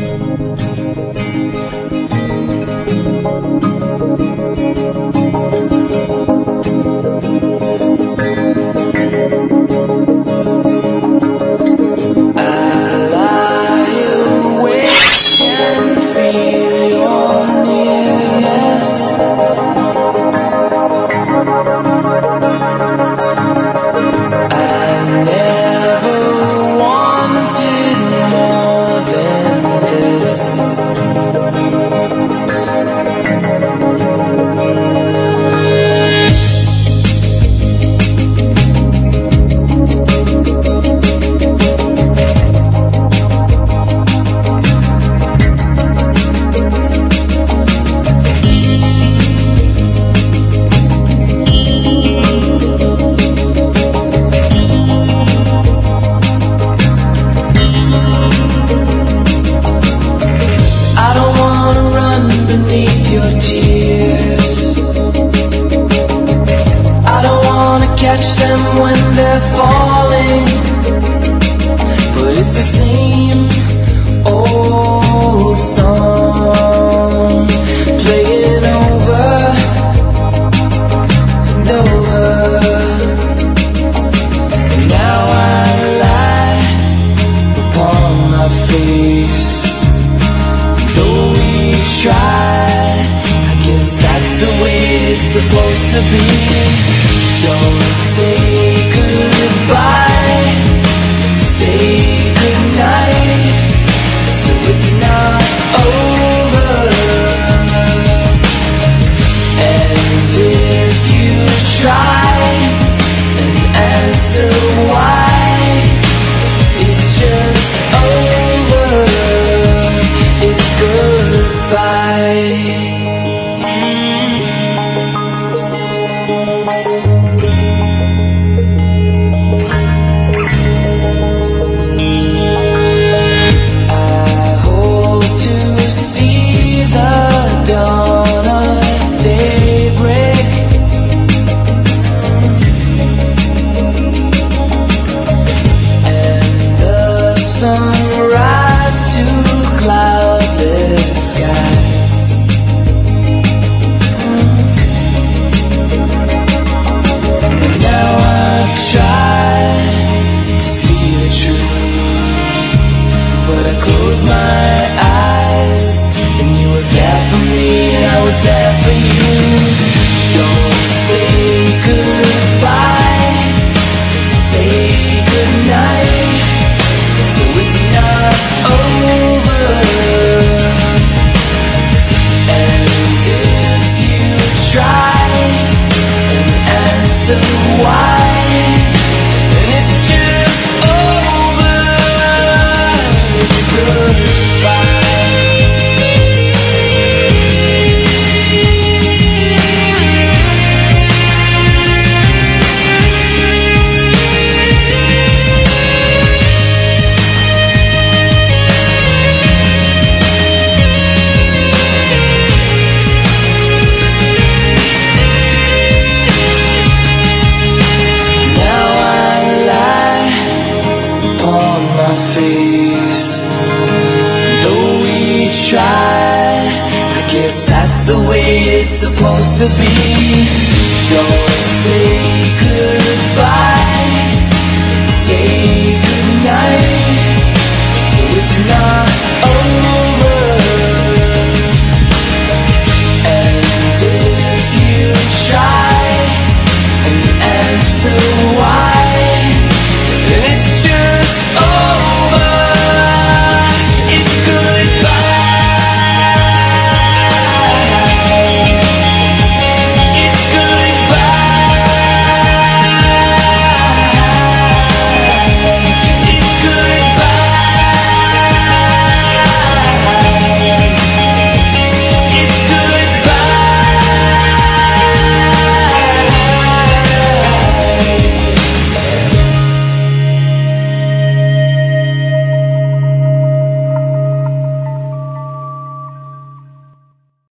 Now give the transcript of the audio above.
Catch them when they're falling, but it's the same old song playing over and over. And now I lie upon my face. Though we try, I guess that's the way it's supposed to be. Don't say goodbye, say goodnight, so it's not over. And if you try and answer why, it's just over, it's goodbye. Close my eyes and you were there for me and I was there for you. Don't say goodbye, say goodnight, so it's not over. And if you try and answer why, then it's just over. It's goodbye. That's the way it's supposed to be. Don't say goodbye, say goodnight.